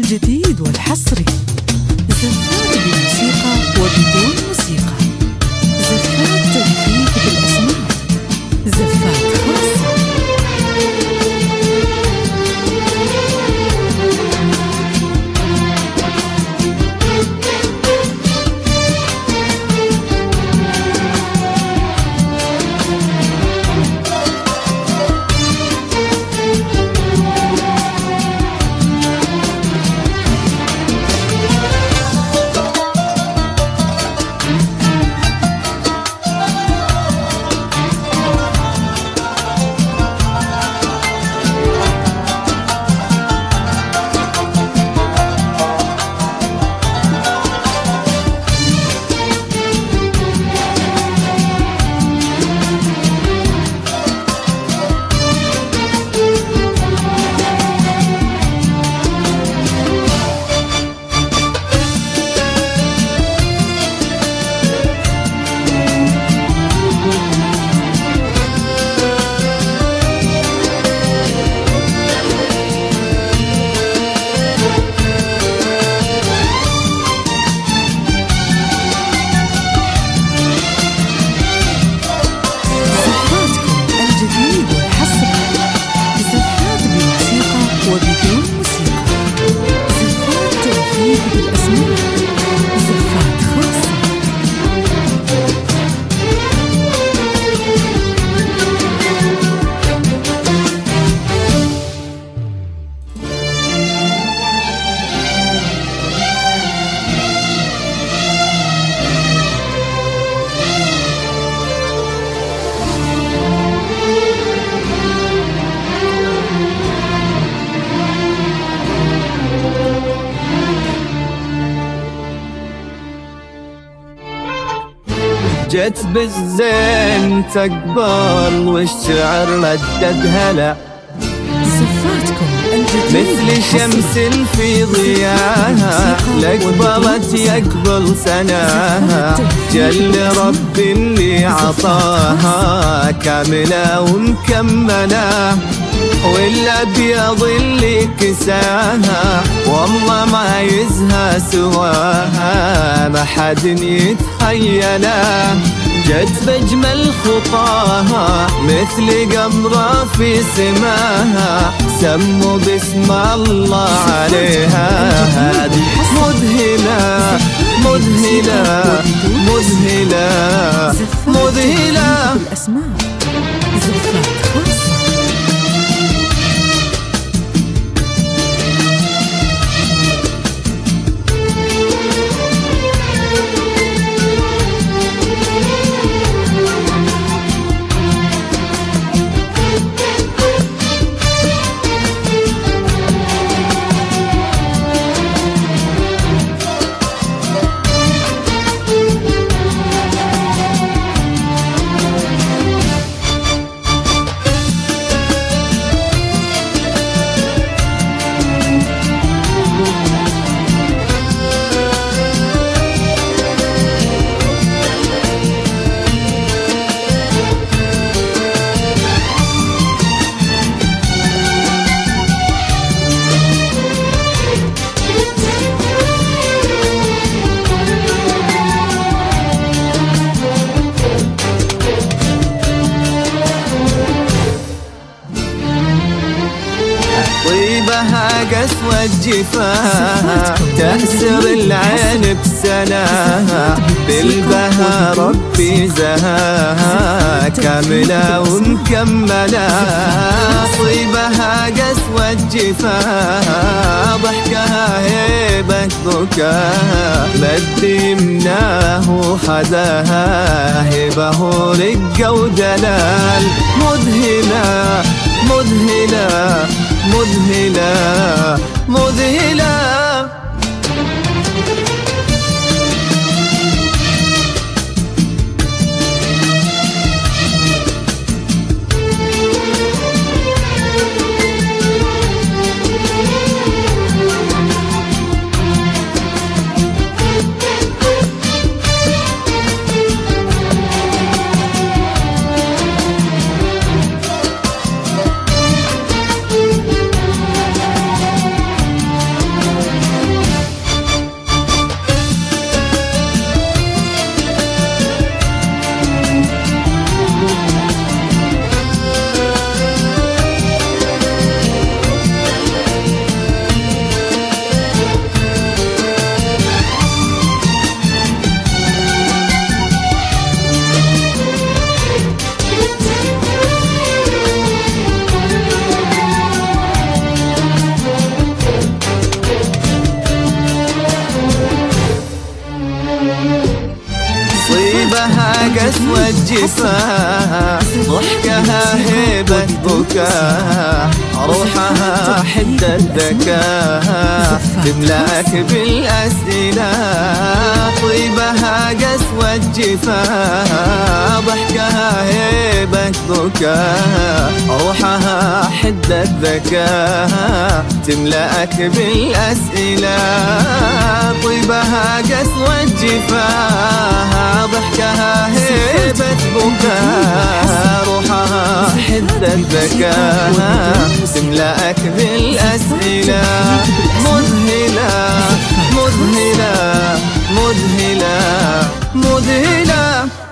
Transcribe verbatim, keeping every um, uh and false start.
الجديد والحصري، زفات بالموسيقى وبدون موسيقى، زفات تلفيق بالأسماء، زفات خاصة. جت بالزين تقبل والشعر ردد هلا، زفاتكم الجديد مثل شمس في ضياها لقبلت يقبل سناها، جل رب اللي عطاها كاملة ومكملة، والأبيض اللي كساها والله ما يزهى سواها، ما حد يتخيلها. جت بجمل خطاها مثل قمرة في سماها، سموا باسم الله عليها. هذه مذهلة مذهلة مذهلة مذهلة بالأسماء، زفات خاصة. طيبها قسوة جفاها تأسر العين بسناها، بالبها ربي زهاها كاملة ومكملة. طيبها قسوة جفاها ضحكها هيبة ذكاها، مد يمناه وحداها هبه رقة ودلال. مذهلة مذهلة مذهلة مذهلة. طيبها قسوة جفاها، ضحكها هيبة بكاها، روحها حدة ذكاها، تملأك بالأسئلة. طيبها قسوة جفاها، ضحكها هيبة بكاها، روحها حدة ذكاها، تملأك بالأسئلة. طيبها قسوة جفاها، ضحكها هيبة بكاها، روحها حدة ذكاها، تملأك بالأسئلة. مذهلة مذهلة مذهلة مذهلة